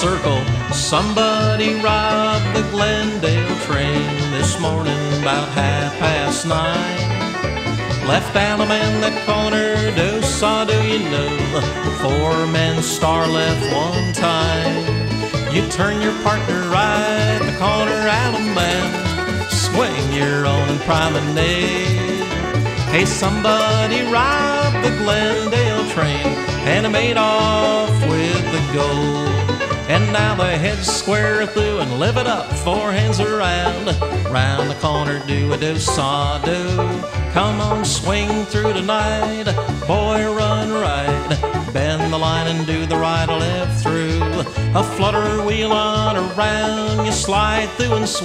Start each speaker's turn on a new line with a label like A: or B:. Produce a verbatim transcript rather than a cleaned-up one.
A: circle. Somebody robbed the Glendale train this morning about half past nine. Left Alum in the corner, do saw do you know, four men star left one time. You turn your partner right, the corner Alum man, swing your own promenade. Hey, somebody robbed the Glendale train and made off with the gold. And now the head's square through and live it up, four hands around. Round the corner, do a do saw do. Come on, swing through tonight, boy, run right. Bend the line and do the right or left through. A flutter wheel on around, you slide through and swing.